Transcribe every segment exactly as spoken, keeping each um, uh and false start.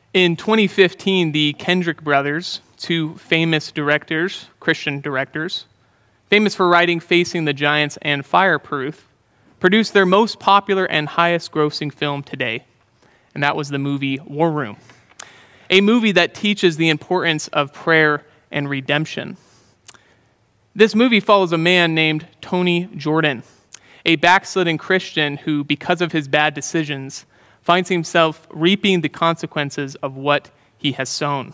In twenty fifteen, the Kendrick brothers, two famous directors, Christian directors, famous for writing Facing the Giants and Fireproof, produced their most popular and highest grossing film today, and that was the movie War Room, a movie that teaches the importance of prayer and redemption. This movie follows a man named Tony Jordan, a backslidden Christian who, because of his bad decisions, finds himself reaping the consequences of what he has sown.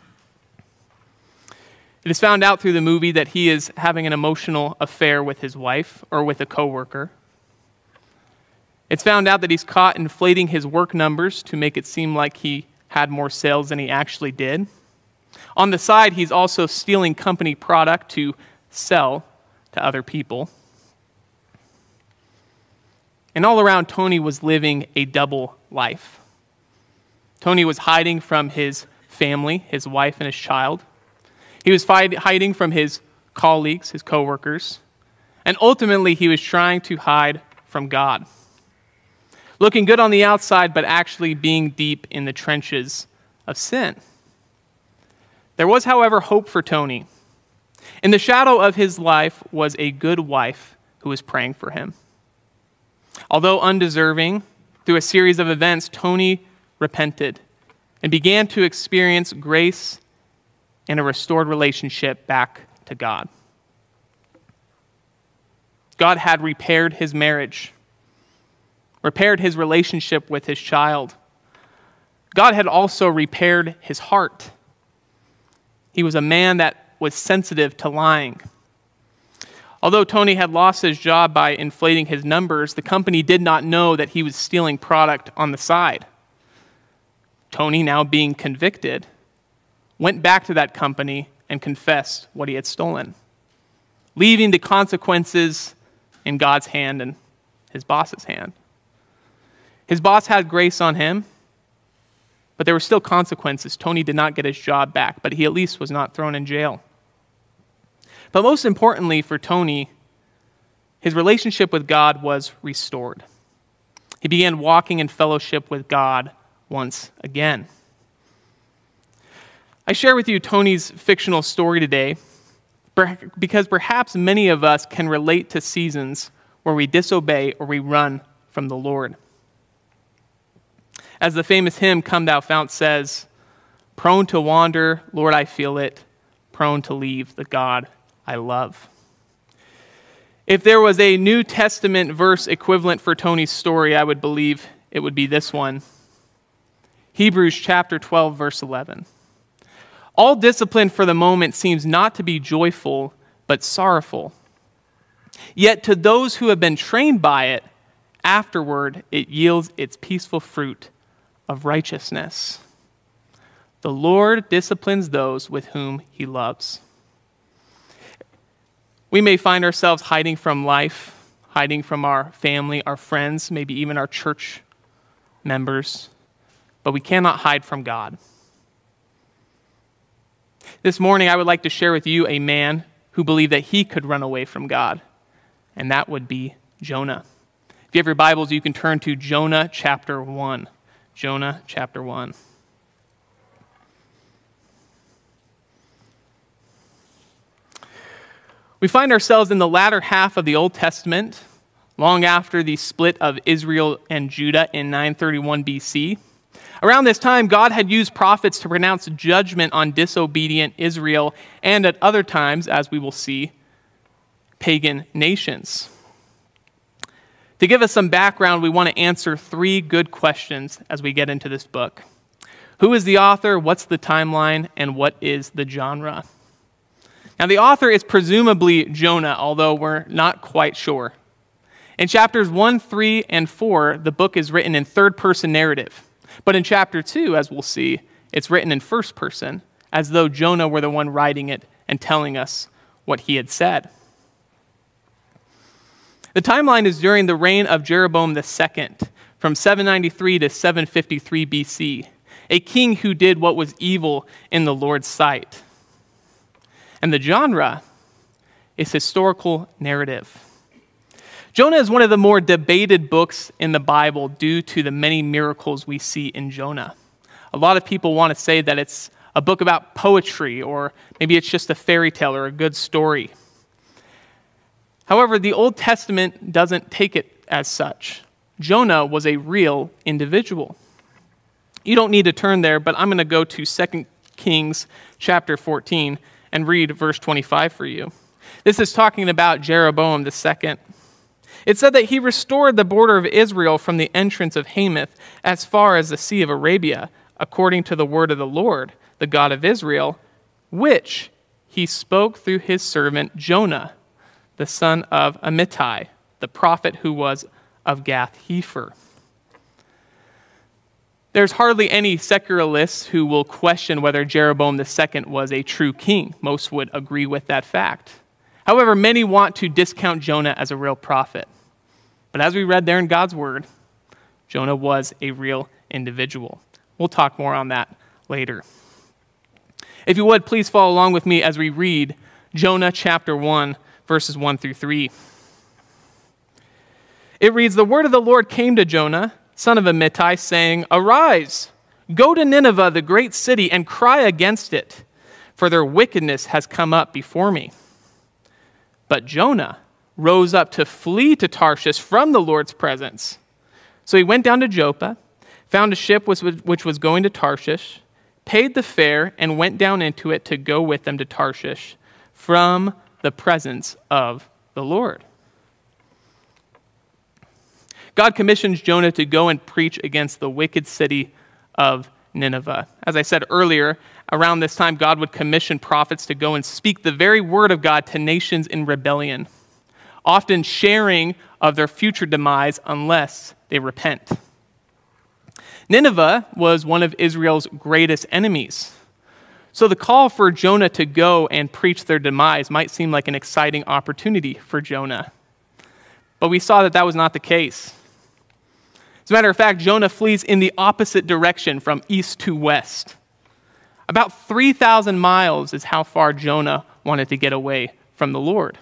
It is found out through the movie that he is having an emotional affair with his wife or with a coworker. It's found out that he's caught inflating his work numbers to make it seem like he had more sales than he actually did. On the side, he's also stealing company product to sell to other people. And all around, Tony was living a double life. Tony was hiding from his family, his wife and his child. He was hiding from his colleagues, his coworkers. And ultimately, he was trying to hide from God. Looking good on the outside, but actually being deep in the trenches of sin. There was, however, hope for Tony. In the shadow of his life was a good wife who was praying for him. Although undeserving, through a series of events, Tony repented and began to experience grace and a restored relationship back to God. God had repaired his marriage, repaired his relationship with his child. God had also repaired his heart. He was a man that was sensitive to lying. Although Tony had lost his job by inflating his numbers, the company did not know that he was stealing product on the side. Tony, now being convicted, went back to that company and confessed what he had stolen, leaving the consequences in God's hand and his boss's hand. His boss had grace on him, but there were still consequences. Tony did not get his job back, but he at least was not thrown in jail. But most importantly for Tony, his relationship with God was restored. He began walking in fellowship with God once again. I share with you Tony's fictional story today because perhaps many of us can relate to seasons where we disobey or we run from the Lord. As the famous hymn, Come Thou Fount, says, prone to wander, Lord, I feel it, prone to leave the God I love. If there was a New Testament verse equivalent for Tony's story, I would believe it would be this one. Hebrews chapter twelve, verse eleven. All discipline for the moment seems not to be joyful, but sorrowful. Yet to those who have been trained by it, afterward it yields its peaceful fruit of righteousness. The Lord disciplines those with whom he loves. We may find ourselves hiding from life, hiding from our family, our friends, maybe even our church members, but we cannot hide from God. This morning, I would like to share with you a man who believed that he could run away from God, and that would be Jonah. If you have your Bibles, you can turn to Jonah chapter one. Jonah chapter one. We find ourselves in the latter half of the Old Testament, long after the split of Israel and Judah in nine thirty-one B C. Around this time, God had used prophets to pronounce judgment on disobedient Israel and at other times, as we will see, pagan nations. To give us some background, we want to answer three good questions as we get into this book. Who is the author? What's the timeline? And what is the genre? Now, the author is presumably Jonah, although we're not quite sure. In chapters one, three, and four, the book is written in third-person narrative. But in chapter two, as we'll see, it's written in first person, as though Jonah were the one writing it and telling us what he had said. The timeline is during the reign of Jeroboam the Second, from seven ninety-three to seven fifty-three B C, a king who did what was evil in the Lord's sight. And the genre is historical narrative. Jonah is one of the more debated books in the Bible due to the many miracles we see in Jonah. A lot of people want to say that it's a book about poetry, or maybe it's just a fairy tale or a good story. However, the Old Testament doesn't take it as such. Jonah was a real individual. You don't need to turn there, but I'm going to go to Second Kings chapter fourteen and read verse twenty-five for you. This is talking about Jeroboam the second. It said that he restored the border of Israel from the entrance of Hamath as far as the Sea of Arabia, according to the word of the Lord, the God of Israel, which he spoke through his servant Jonah, the son of Amittai, the prophet who was of Gath-hepher. There's hardly any secularists who will question whether Jeroboam the second was a true king. Most would agree with that fact. However, many want to discount Jonah as a real prophet. But as we read there in God's word, Jonah was a real individual. We'll talk more on that later. If you would, please follow along with me as we read Jonah chapter one, verses one through three. It reads, "The word of the Lord came to Jonah, son of Amittai, saying, 'Arise, go to Nineveh, the great city, and cry against it, for their wickedness has come up before me.' But Jonah rose up to flee to Tarshish from the Lord's presence. So he went down to Joppa, found a ship which was going to Tarshish, paid the fare, and went down into it to go with them to Tarshish from the presence of the Lord." God commissions Jonah to go and preach against the wicked city of Nineveh. As I said earlier, around this time, God would commission prophets to go and speak the very word of God to nations in rebellion, often sharing of their future demise unless they repent. Nineveh was one of Israel's greatest enemies. So the call for Jonah to go and preach their demise might seem like an exciting opportunity for Jonah. But we saw that that was not the case. As a matter of fact, Jonah flees in the opposite direction from east to west. About three thousand miles is how far Jonah wanted to get away from the Lord.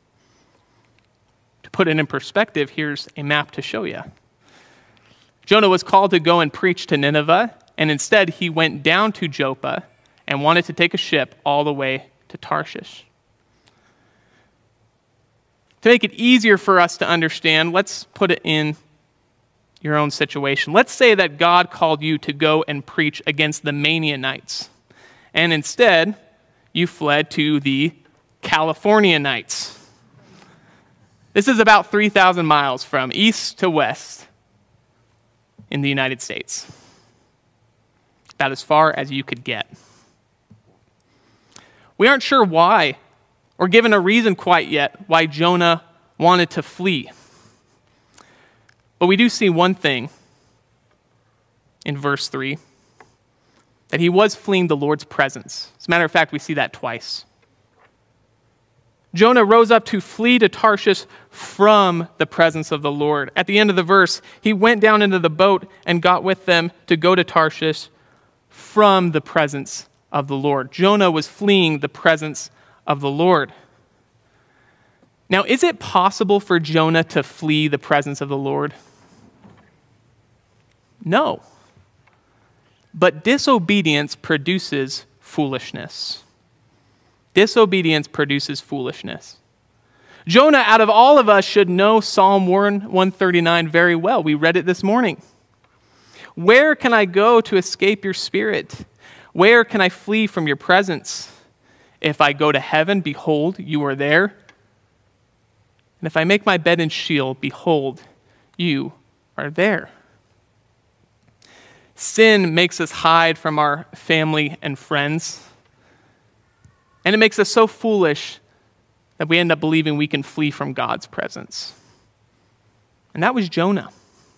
To put it in perspective, here's a map to show you. Jonah was called to go and preach to Nineveh, and instead he went down to Joppa and wanted to take a ship all the way to Tarshish. To make it easier for us to understand, let's put it in your own situation. Let's say that God called you to go and preach against the Manaanites, and instead you fled to the Californianites. This is about three thousand miles from east to west in the United States. About as far as you could get. We aren't sure why, or given a reason quite yet, why Jonah wanted to flee. But we do see one thing in verse three, that he was fleeing the Lord's presence. As a matter of fact, we see that twice. Jonah rose up to flee to Tarshish from the presence of the Lord. At the end of the verse, he went down into the boat and got with them to go to Tarshish from the presence of the Lord. Jonah was fleeing the presence of the Lord. Now, is it possible for Jonah to flee the presence of the Lord? No. But disobedience produces foolishness. Disobedience produces foolishness. Jonah, out of all of us, should know Psalm one thirty-nine very well. We read it this morning. "Where can I go to escape your spirit? Where can I flee from your presence? If I go to heaven, behold, you are there. And if I make my bed in Sheol, behold, you are there." Sin makes us hide from our family and friends. And it makes us so foolish that we end up believing we can flee from God's presence. And that was Jonah.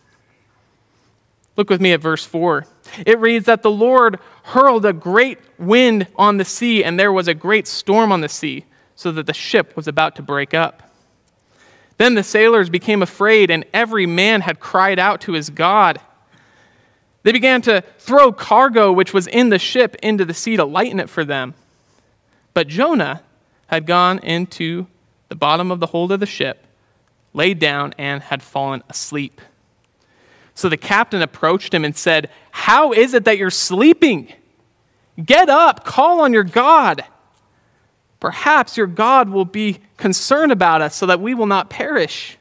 Look with me at verse four. It reads that the Lord hurled a great wind on the sea, and there was a great storm on the sea, so that the ship was about to break up. Then the sailors became afraid, and every man had cried out to his God. They began to throw cargo which was in the ship into the sea to lighten it for them. But Jonah had gone into the bottom of the hold of the ship, laid down, and had fallen asleep. So the captain approached him and said, "How is it that you're sleeping? Get up, call on your God. Perhaps your God will be concerned about us so that we will not perish."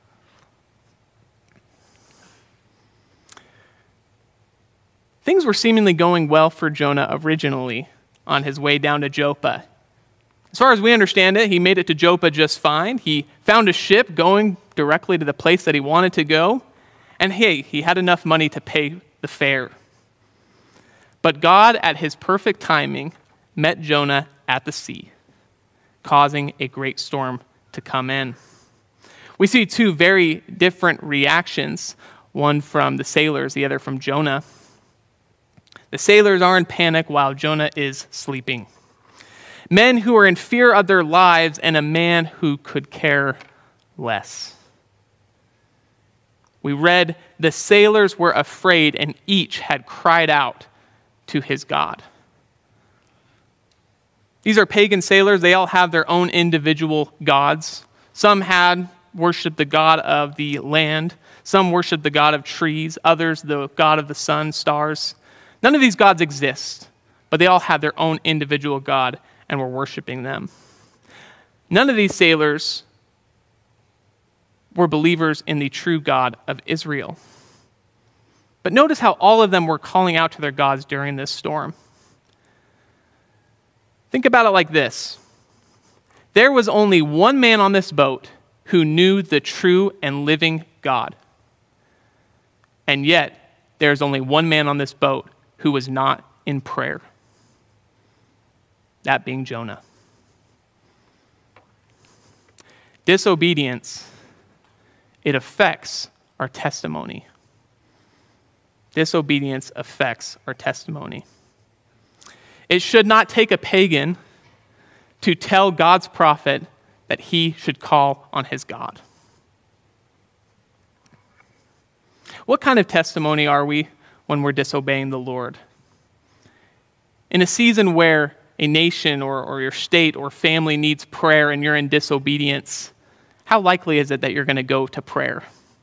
Things were seemingly going well for Jonah originally on his way down to Joppa. As far as we understand it, he made it to Joppa just fine. He found a ship going directly to the place that he wanted to go. And hey, he had enough money to pay the fare. But God, at his perfect timing, met Jonah at the sea, causing a great storm to come in. We see two very different reactions, one from the sailors, the other from Jonah. The sailors are in panic while Jonah is sleeping. Men who are in fear of their lives and a man who could care less. We read, the sailors were afraid and each had cried out to his God. These are pagan sailors. They all have their own individual gods. Some had worshiped the god of the land. Some worshiped the god of trees. Others, the god of the sun, stars. None of these gods exist, but they all had their own individual god and were worshiping them. None of these sailors were believers in the true God of Israel. But notice how all of them were calling out to their gods during this storm. Think about it like this. There was only one man on this boat who knew the true and living God. And yet, there's only one man on this boat who was not in prayer. That being Jonah. Disobedience, it affects our testimony. Disobedience affects our testimony. It should not take a pagan to tell God's prophet that he should call on his God. What kind of testimony are we when we're disobeying the Lord? In a season where a nation or, or your state or family needs prayer and you're in disobedience, how likely is it that you're going to go to prayer?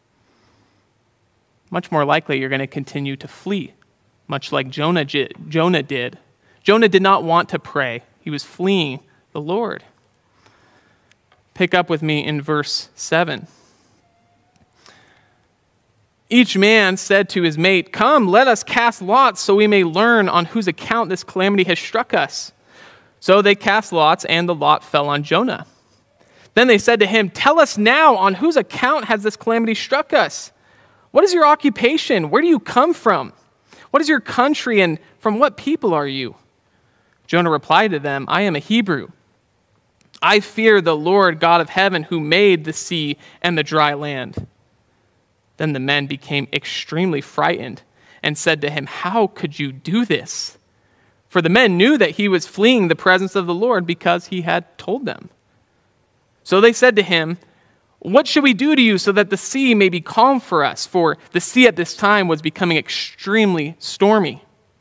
Much more likely you're going to continue to flee, much like Jonah, Jonah did. Jonah did not want to pray. He was fleeing the Lord. Pick up with me in verse seven. Each man said to his mate, "Come, let us cast lots so we may learn on whose account this calamity has struck us." So they cast lots, and the lot fell on Jonah. Then they said to him, "Tell us now, on whose account has this calamity struck us? What is your occupation? Where do you come from? What is your country, and from what people are you?" Jonah replied to them, "I am a Hebrew. I fear the Lord God of heaven who made the sea and the dry land." Then the men became extremely frightened and said to him, "How could you do this?" For the men knew that he was fleeing the presence of the Lord because he had told them. So they said to him, "What should we do to you so that the sea may be calm for us?" For the sea at this time was becoming extremely stormy.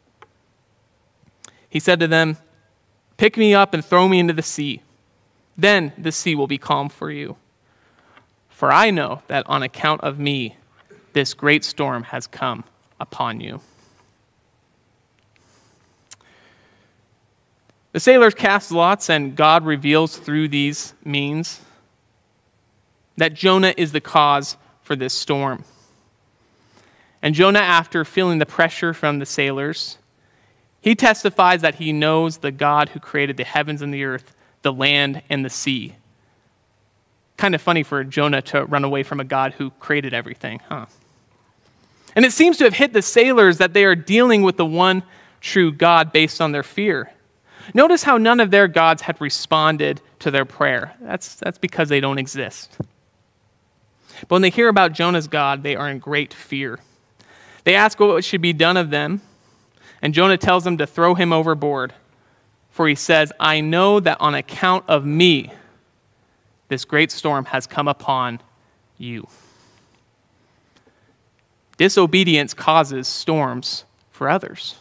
He said to them, "Pick me up and throw me into the sea. Then the sea will be calm for you. For I know that on account of me, this great storm has come upon you." The sailors cast lots, and God reveals through these means that Jonah is the cause for this storm. And Jonah, after feeling the pressure from the sailors, he testifies that he knows the God who created the heavens and the earth, the land and the sea. Kind of funny for Jonah to run away from a God who created everything, huh? And it seems to have hit the sailors that they are dealing with the one true God based on their fear. Notice how none of their gods had responded to their prayer. That's, that's because they don't exist. But when they hear about Jonah's God, they are in great fear. They ask what should be done of them, and Jonah tells them to throw him overboard. For he says, "I know that on account of me, this great storm has come upon you." Disobedience causes storms for others.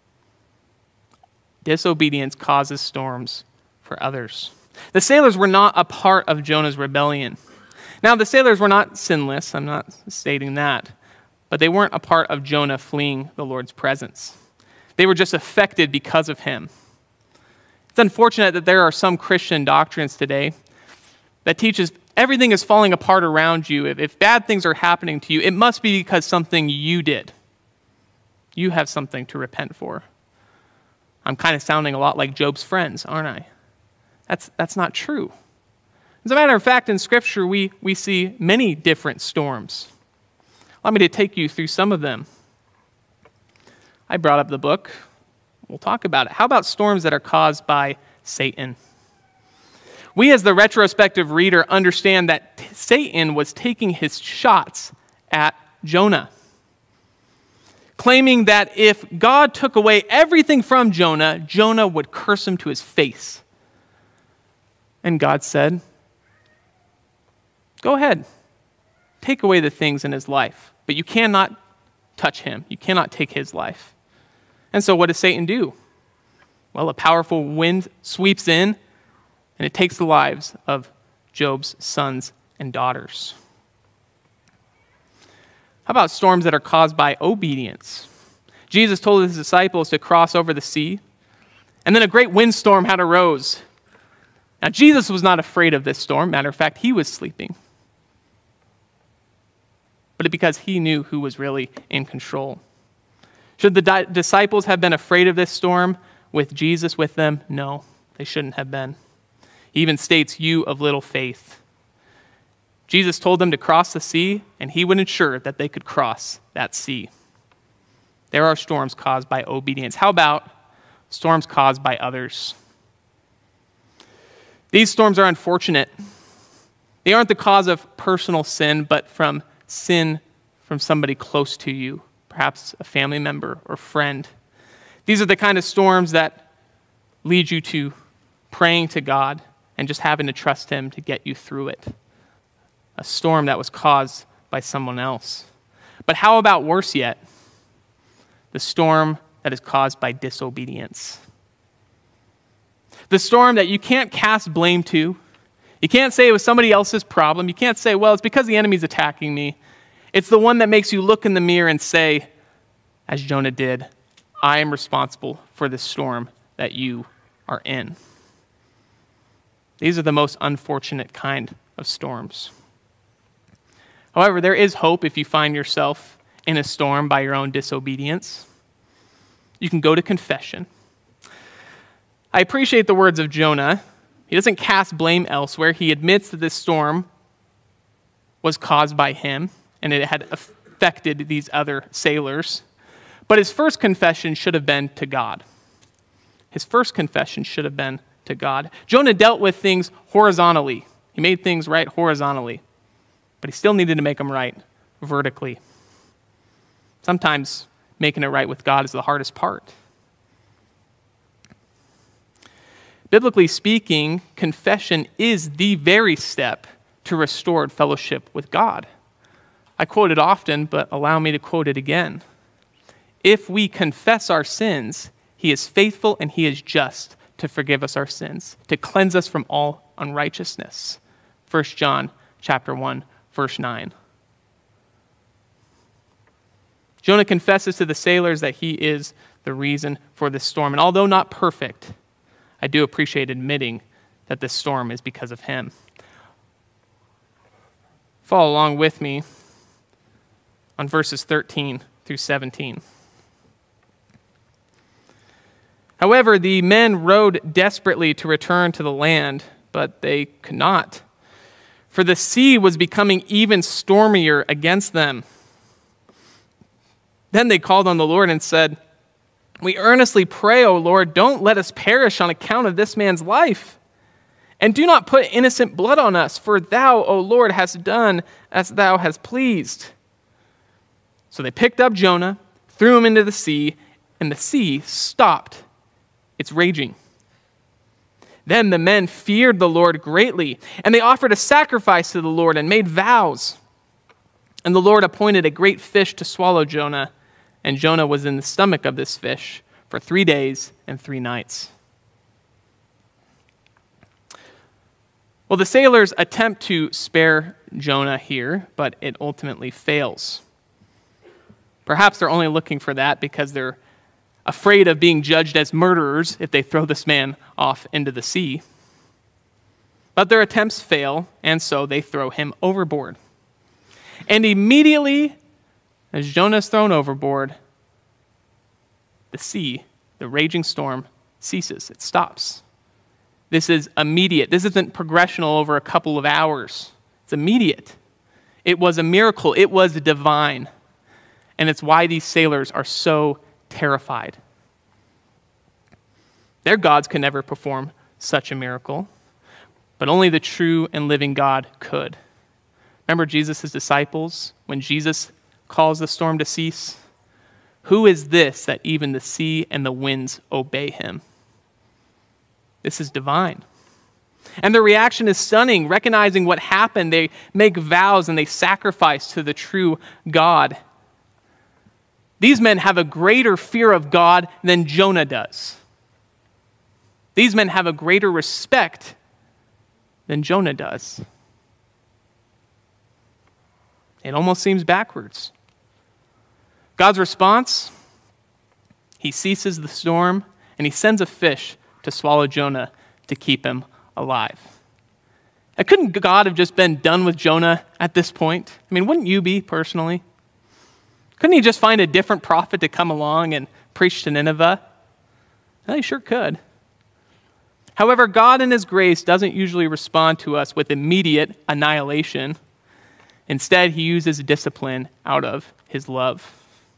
Disobedience causes storms for others. The sailors were not a part of Jonah's rebellion. Now, the sailors were not sinless. I'm not stating that. but they weren't a part of Jonah fleeing the Lord's presence. They were just affected because of him. It's unfortunate that there are some Christian doctrines today that teaches everything is falling apart around you. If, if bad things are happening to you, it must be because something you did. You have something to repent for. I'm kind of sounding a lot like Job's friends, aren't I? That's, that's not true. As a matter of fact, in Scripture, we, we see many different storms. Allow me to take you through some of them. I brought up the book. We'll talk about it. How about storms that are caused by Satan? We, as the retrospective reader, understand that t- Satan was taking his shots at Jonah, claiming that if God took away everything from Jonah, Jonah would curse him to his face. And God said, go ahead, take away the things in his life, but you cannot touch him. You cannot take his life. And so what does Satan do? Well, a powerful wind sweeps in, and it takes the lives of Job's sons and daughters. How about storms that are caused by obedience? Jesus told his disciples to cross over the sea, and then a great windstorm had arose. Now, Jesus was not afraid of this storm. Matter of fact, he was sleeping. But it because he knew who was really in control. Should the di- disciples have been afraid of this storm with Jesus with them? No, they shouldn't have been. He even states, you of little faith. Jesus told them to cross the sea, and he would ensure that they could cross that sea. There are storms caused by obedience. How about storms caused by others? These storms are unfortunate. They aren't the cause of personal sin, but from sin from somebody close to you, perhaps a family member or friend. These are the kind of storms that lead you to praying to God and just having to trust him to get you through it. A storm that was caused by someone else. But how about worse yet? The storm that is caused by disobedience. The storm that you can't cast blame to. You can't say it was somebody else's problem. You can't say, well, it's because the enemy's attacking me. It's the one that makes you look in the mirror and say, as Jonah did, I am responsible for this storm that you are in. These are the most unfortunate kind of storms. However, there is hope if you find yourself in a storm by your own disobedience. You can go to confession. I appreciate the words of Jonah. He doesn't cast blame elsewhere. He admits that this storm was caused by him and it had affected these other sailors. But his first confession should have been to God. His first confession should have been to God. Jonah dealt with things horizontally. He made things right horizontally, but he still needed to make them right vertically. Sometimes making it right with God is the hardest part. Biblically speaking, confession is the very step to restored fellowship with God. I quote it often, but allow me to quote it again. If we confess our sins, he is faithful and he is just to forgive us our sins, to cleanse us from all unrighteousness. First John chapter one, verse nine. Jonah confesses to the sailors that he is the reason for this storm. And although not perfect, I do appreciate admitting that this storm is because of him. Follow along with me on verses thirteen through seventeen. However, the men rowed desperately to return to the land, but they could not, for the sea was becoming even stormier against them. Then they called on the Lord and said, we earnestly pray, O Lord, don't let us perish on account of this man's life. And do not put innocent blood on us, for thou, O Lord, hast done as thou hast pleased. So they picked up Jonah, threw him into the sea, and the sea stopped its raging. Then the men feared the Lord greatly, and they offered a sacrifice to the Lord and made vows. And the Lord appointed a great fish to swallow Jonah, and Jonah was in the stomach of this fish for three days and three nights. Well, the sailors attempt to spare Jonah here, but it ultimately fails. Perhaps they're only looking for that because they're afraid of being judged as murderers if they throw this man off into the sea. But their attempts fail, and so they throw him overboard. And immediately, as Jonah is thrown overboard, the sea, the raging storm, ceases. It stops. This is immediate. This isn't progressional over a couple of hours. It's immediate. It was a miracle. It was divine. And it's why these sailors are so terrified. Their gods could never perform such a miracle, but only the true and living God could. Remember Jesus' disciples when Jesus calls the storm to cease? Who is this that even the sea and the winds obey him? This is divine. And their reaction is stunning. Recognizing what happened, they make vows and they sacrifice to the true God. These men have a greater fear of God than Jonah does. These men have a greater respect than Jonah does. It almost seems backwards. God's response, he ceases the storm and he sends a fish to swallow Jonah to keep him alive. Now, couldn't God have just been done with Jonah at this point? I mean, wouldn't you be personally? Couldn't he just find a different prophet to come along and preach to Nineveh? Well, he sure could. However, God in his grace doesn't usually respond to us with immediate annihilation. Instead, he uses discipline out of his love.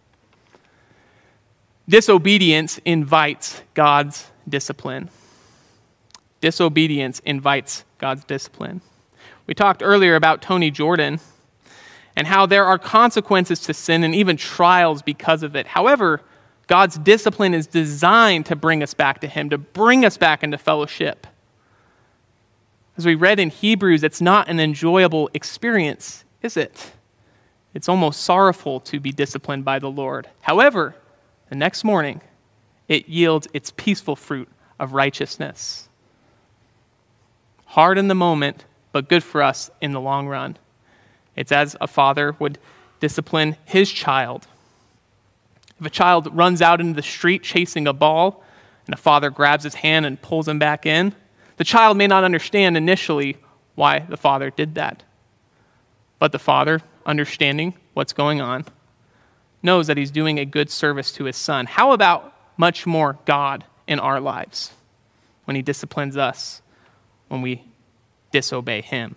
Disobedience invites God's discipline. Disobedience invites God's discipline. We talked earlier about Tony Jordan and how there are consequences to sin and even trials because of it. However, God's discipline is designed to bring us back to him, to bring us back into fellowship. As we read in Hebrews, it's not an enjoyable experience, is it? It's almost sorrowful to be disciplined by the Lord. However, the next morning, it yields its peaceful fruit of righteousness. Hard in the moment, but good for us in the long run. It's as a father would discipline his child. If a child runs out into the street chasing a ball, and a father grabs his hand and pulls him back in, the child may not understand initially why the father did that. But the father, understanding what's going on, knows that he's doing a good service to his son. How about much more God in our lives when he disciplines us, when we disobey him?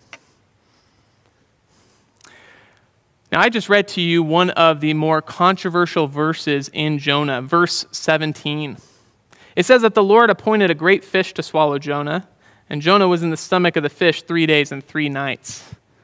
Now, I just read to you one of the more controversial verses in Jonah, verse seventeen. It says that the Lord appointed a great fish to swallow Jonah, and Jonah was in the stomach of the fish three days and three nights.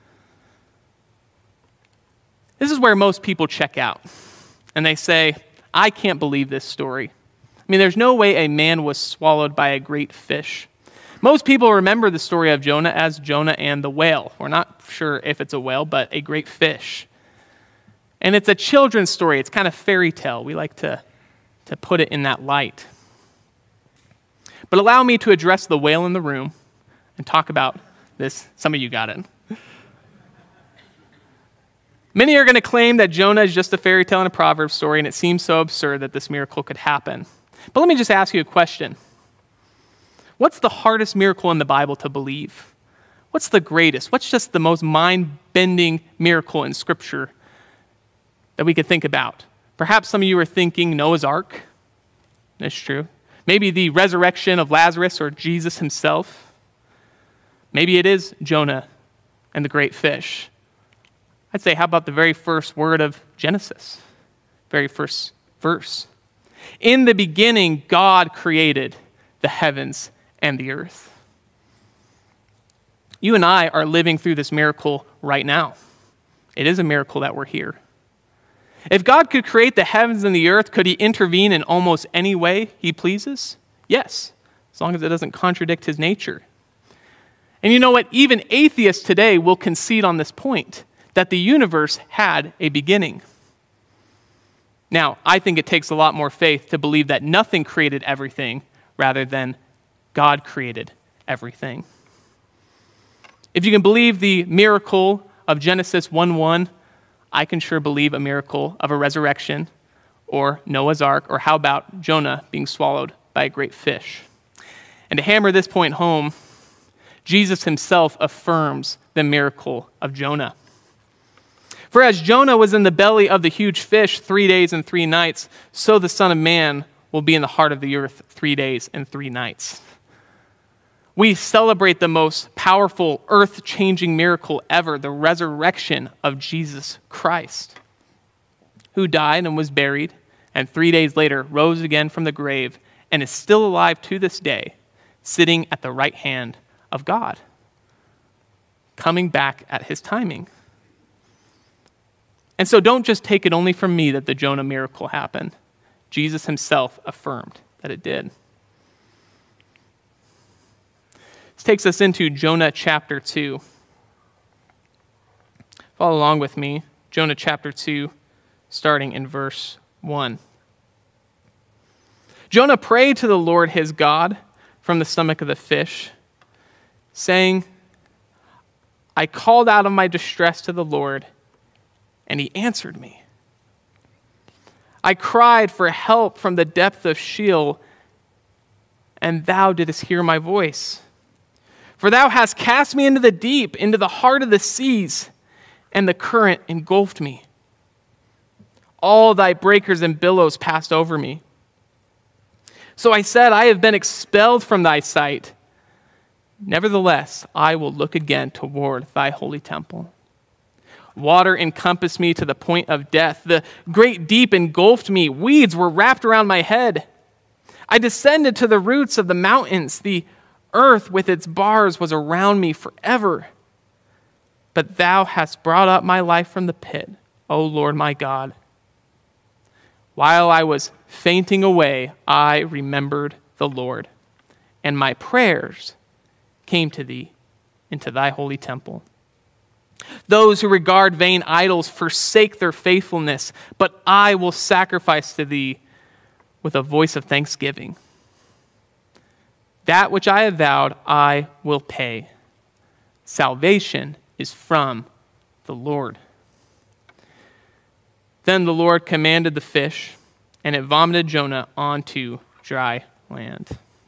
This is where most people check out, and they say, I can't believe this story. I mean, there's no way a man was swallowed by a great fish. Most people remember the story of Jonah as Jonah and the whale. We're not sure if it's a whale, but a great fish. And it's a children's story. It's kind of fairy tale. We like to, to put it in that light. But allow me to address the whale in the room and talk about this. Some of you got it. Many are going to claim that Jonah is just a fairy tale and a proverb story, and it seems so absurd that this miracle could happen. But let me just ask you a question. What's the hardest miracle in the Bible to believe? What's the greatest? What's just the most mind-bending miracle in Scripture that we could think about? Perhaps some of you are thinking Noah's Ark. That's true. Maybe the resurrection of Lazarus or Jesus himself. Maybe it is Jonah and the great fish. I'd say, how about the very first word of Genesis? Very first verse. In the beginning, God created the heavens and the earth. You and I are living through this miracle right now. It is a miracle that we're here. If God could create the heavens and the earth, could he intervene in almost any way he pleases? Yes, as long as it doesn't contradict his nature. And you know what? Even atheists today will concede on this point, that the universe had a beginning. Now, I think it takes a lot more faith to believe that nothing created everything rather than God created everything. If you can believe the miracle of Genesis one one, I can sure believe a miracle of a resurrection, or Noah's Ark, or how about Jonah being swallowed by a great fish? And to hammer this point home, Jesus himself affirms the miracle of Jonah. For as Jonah was in the belly of the huge fish three days and three nights, so the Son of Man will be in the heart of the earth three days and three nights. We celebrate the most powerful, earth-changing miracle ever, the resurrection of Jesus Christ, who died and was buried, and three days later rose again from the grave and is still alive to this day, sitting at the right hand of God, coming back at his timing. And so don't just take it only from me that the Jonah miracle happened. Jesus himself affirmed that it did. This takes us into Jonah chapter two. Follow along with me. Jonah chapter two, starting in verse one. Jonah prayed to the Lord his God from the stomach of the fish, saying, I called out of my distress to the Lord, and he answered me. I cried for help from the depth of Sheol, and thou didst hear my voice. For thou hast cast me into the deep, into the heart of the seas, and the current engulfed me. All thy breakers and billows passed over me. So I said, I have been expelled from thy sight. Nevertheless, I will look again toward thy holy temple. Water encompassed me to the point of death. The great deep engulfed me. Weeds were wrapped around my head. I descended to the roots of the mountains. The earth with its bars was around me forever. But thou hast brought up my life from the pit, O Lord my God. While I was fainting away, I remembered the Lord, and my prayers came to thee into thy holy temple. Those who regard vain idols forsake their faithfulness, but I will sacrifice to thee with a voice of thanksgiving. That which I have vowed, I will pay. Salvation is from the Lord. Then the Lord commanded the fish, and it vomited Jonah onto dry land.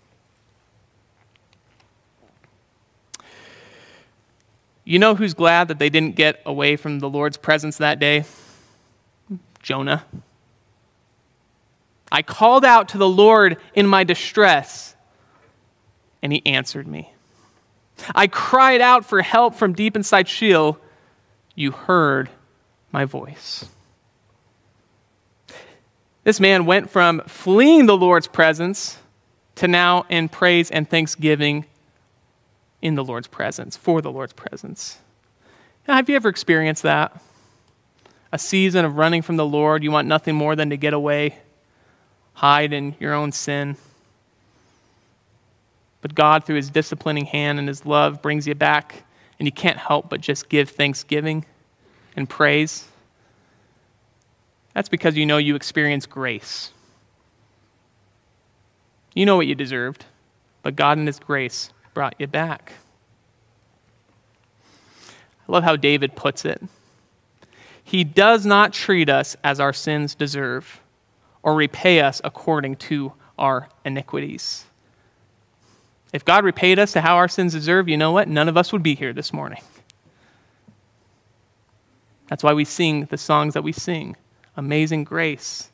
You know who's glad that they didn't get away from the Lord's presence that day? Jonah. I called out to the Lord in my distress, and he answered me. I cried out for help from deep inside Sheol. You heard my voice. This man went from fleeing the Lord's presence to now in praise and thanksgiving in the Lord's presence, for the Lord's presence. Now, have you ever experienced that? A season of running from the Lord, you want nothing more than to get away, hide in your own sin. But God, through his disciplining hand and his love, brings you back, and you can't help but just give thanksgiving and praise. That's because you know you experience grace. You know what you deserved, but God in his grace brought you back. I love how David puts it. He does not treat us as our sins deserve or repay us according to our iniquities. If God repaid us to how our sins deserve, you know what? None of us would be here this morning. That's why we sing the songs that we sing. Amazing grace.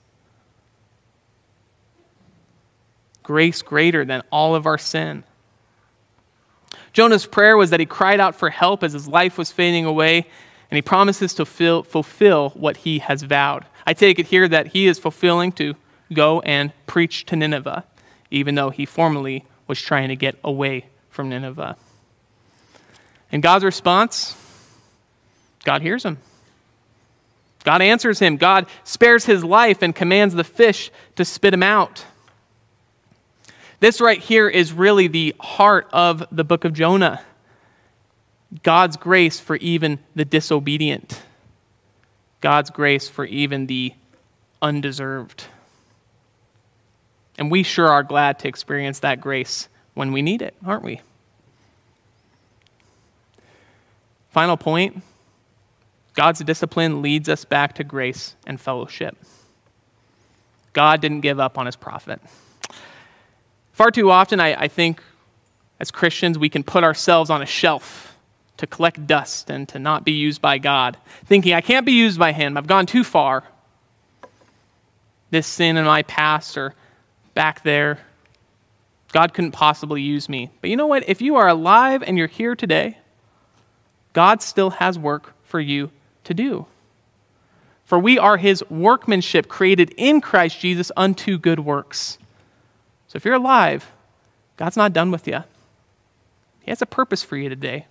Grace greater than all of our sin. Jonah's prayer was that he cried out for help as his life was fading away, and he promises to fill, fulfill what he has vowed. I take it here that he is fulfilling to go and preach to Nineveh, even though he formerly was trying to get away from Nineveh. And God's response, God hears him. God answers him. God spares his life and commands the fish to spit him out. This right here is really the heart of the book of Jonah. God's grace for even the disobedient. God's grace for even the undeserved. And we sure are glad to experience that grace when we need it, aren't we? Final point. God's discipline leads us back to grace and fellowship. God didn't give up on his prophet. Far too often, I, I think as Christians, we can put ourselves on a shelf to collect dust and to not be used by God, thinking, I can't be used by him. I've gone too far. This sin in my past or back there, God couldn't possibly use me. But you know what? If you are alive and you're here today, God still has work for you to do. For we are his workmanship created in Christ Jesus unto good works. So if you're alive, God's not done with you. He has a purpose for you today.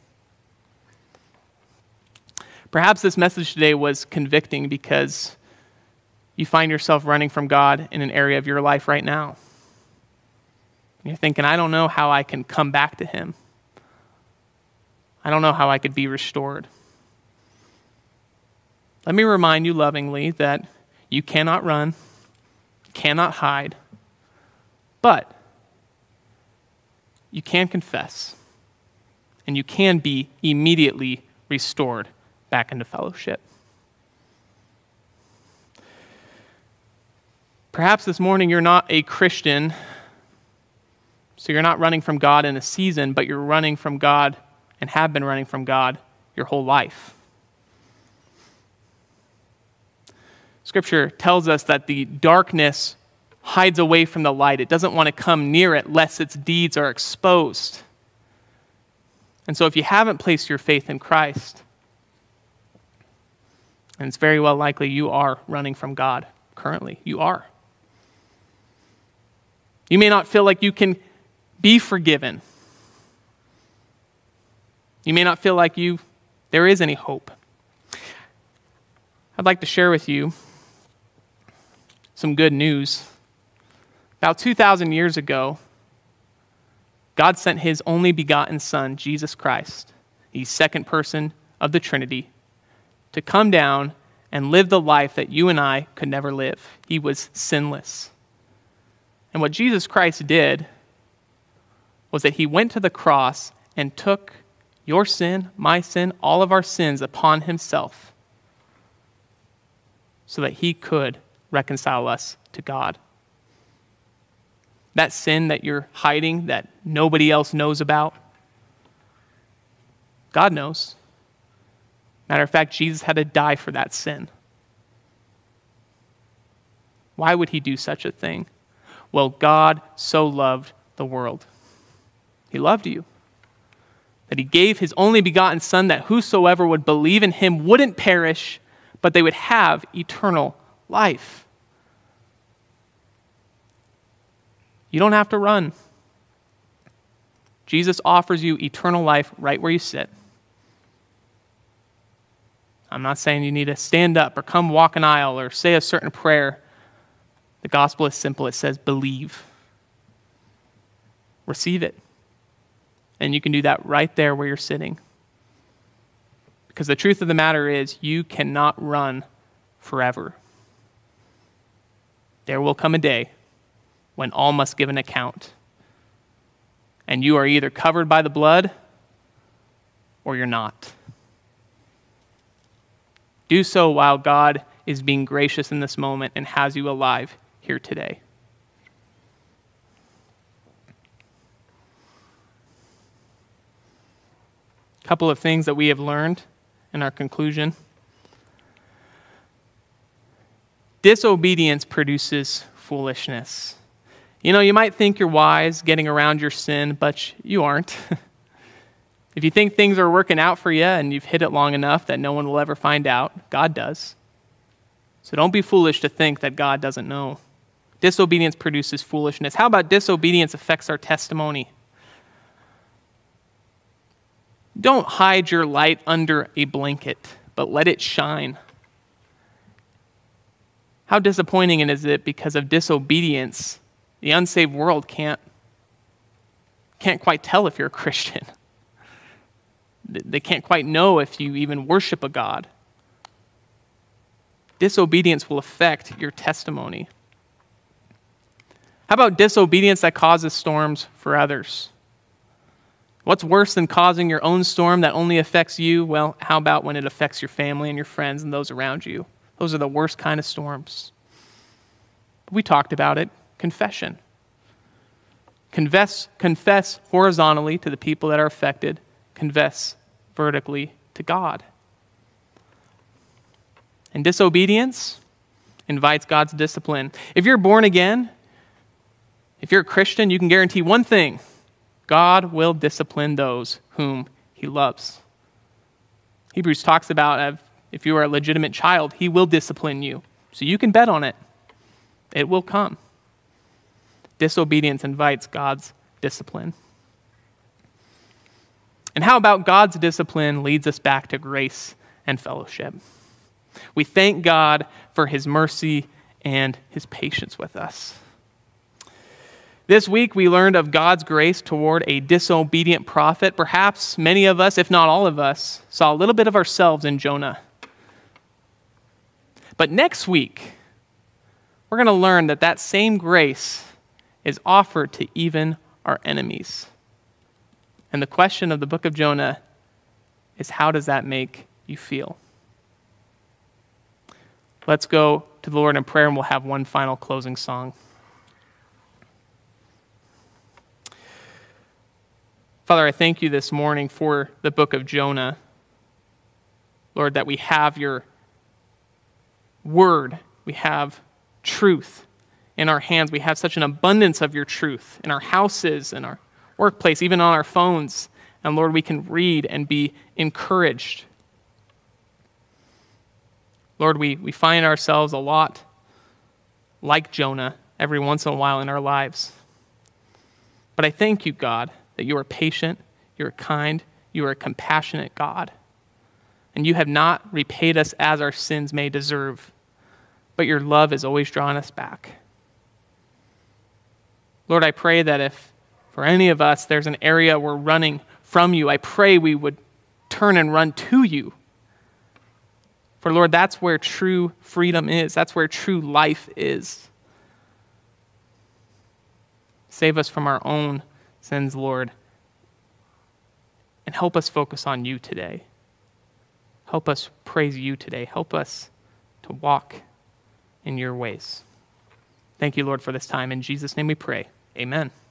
Perhaps this message today was convicting because you find yourself running from God in an area of your life right now. You're thinking, I don't know how I can come back to him. I don't know how I could be restored. Let me remind you lovingly that you cannot run, cannot hide, but you can confess, and you can be immediately restored back into fellowship. Perhaps this morning you're not a Christian, so you're not running from God in a season, but you're running from God and have been running from God your whole life. Scripture tells us that the darkness hides away from the light. It doesn't want to come near it lest its deeds are exposed. And so if you haven't placed your faith in Christ, and it's very well likely you are running from God currently. You are. You may not feel like you can be forgiven. You may not feel like you there is any hope. I'd like to share with you some good news. About two thousand years ago, God sent his only begotten Son, Jesus Christ, the second person of the Trinity, to come down and live the life that you and I could never live. He was sinless. And what Jesus Christ did was that he went to the cross and took your sin, my sin, all of our sins upon himself so that he could reconcile us to God. That sin that you're hiding, that nobody else knows about, God knows. Matter of fact, Jesus had to die for that sin. Why would he do such a thing? Well, God so loved the world. He loved you. That he gave his only begotten Son that whosoever would believe in him wouldn't perish, but they would have eternal life. You don't have to run. Jesus offers you eternal life right where you sit. I'm not saying you need to stand up or come walk an aisle or say a certain prayer. The gospel is simple. It says believe. Receive it. And you can do that right there where you're sitting. Because the truth of the matter is you cannot run forever. There will come a day when all must give an account. And you are either covered by the blood or you're not. Do so while God is being gracious in this moment and has you alive here today. A couple of things that we have learned in our conclusion. Disobedience produces foolishness. You know, you might think you're wise getting around your sin, but you aren't. If you think things are working out for you and you've hid it long enough that no one will ever find out, God does. So don't be foolish to think that God doesn't know. Disobedience produces foolishness. How about disobedience affects our testimony? Don't hide your light under a blanket, but let it shine. How disappointing is it because of disobedience? The unsaved world can't, can't quite tell if you're a Christian. They can't quite know if you even worship a God. Disobedience will affect your testimony. How about disobedience that causes storms for others? What's worse than causing your own storm that only affects you? Well, how about when it affects your family and your friends and those around you? Those are the worst kind of storms. We talked about it. Confession. Confess, confess horizontally to the people that are affected. Confess vertically to God. And disobedience invites God's discipline. If you're born again, if you're a Christian, you can guarantee one thing: God will discipline those whom he loves. Hebrews talks about if you are a legitimate child, he will discipline you. So you can bet on it. It will come. Disobedience invites God's discipline. And how about God's discipline leads us back to grace and fellowship? We thank God for his mercy and his patience with us. This week, we learned of God's grace toward a disobedient prophet. Perhaps many of us, if not all of us, saw a little bit of ourselves in Jonah. But next week, we're going to learn that that same grace is offered to even our enemies. And the question of the book of Jonah is, how does that make you feel? Let's go to the Lord in prayer, and we'll have one final closing song. Father, I thank you this morning for the book of Jonah. Lord, that we have your word. We have truth in our hands. We have such an abundance of your truth in our houses, in our workplace, even on our phones. And Lord, we can read and be encouraged. Lord, we, we find ourselves a lot like Jonah every once in a while in our lives. But I thank you, God, that you are patient, you are kind, you are a compassionate God. And you have not repaid us as our sins may deserve, but your love has always drawn us back. Lord, I pray that if for any of us there's an area we're running from you, I pray we would turn and run to you. For Lord, that's where true freedom is. That's where true life is. Save us from our own sins, Lord, and help us focus on you today. Help us praise you today. Help us to walk in your ways. Thank you, Lord, for this time. In Jesus' name we pray. Amen.